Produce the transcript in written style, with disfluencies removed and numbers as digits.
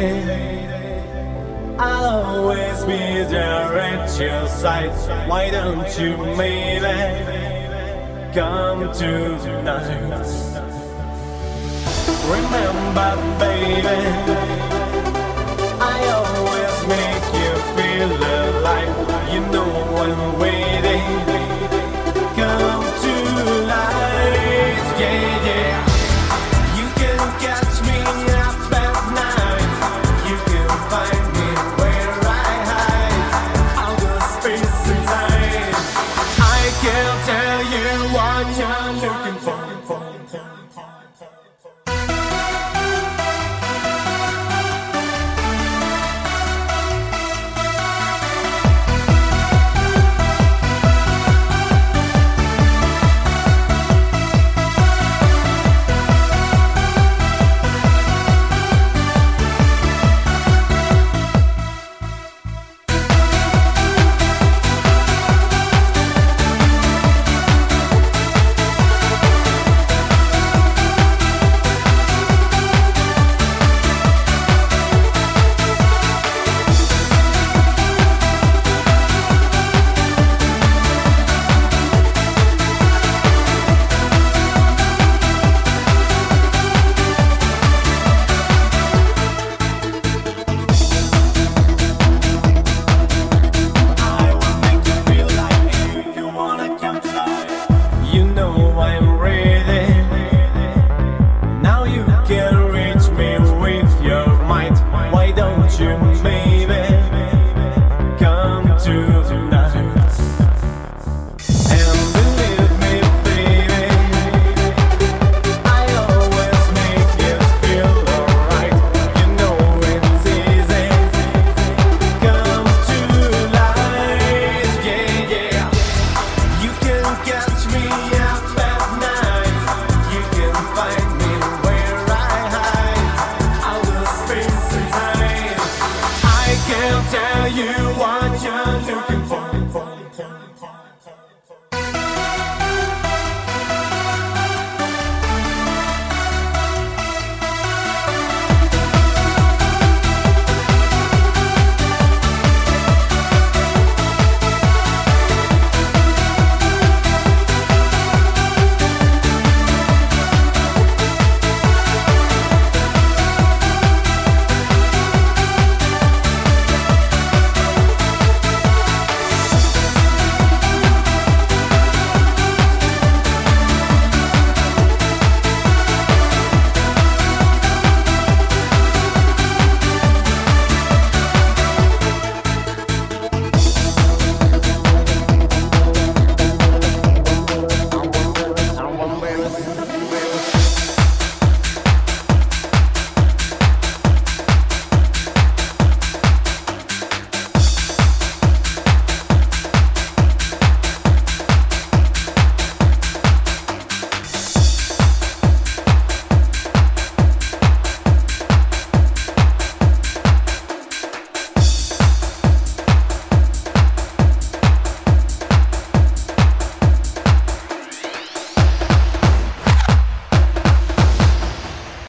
I'll always be there at your side. Why don't you maybe come tonight? Remember, baby, I always make you feel alive. You know I'm waiting. Come tonight, yeah, yeah. You can catch me up at night. You can find me where I hide. I'll go space and time. I can tell you what you're looking for.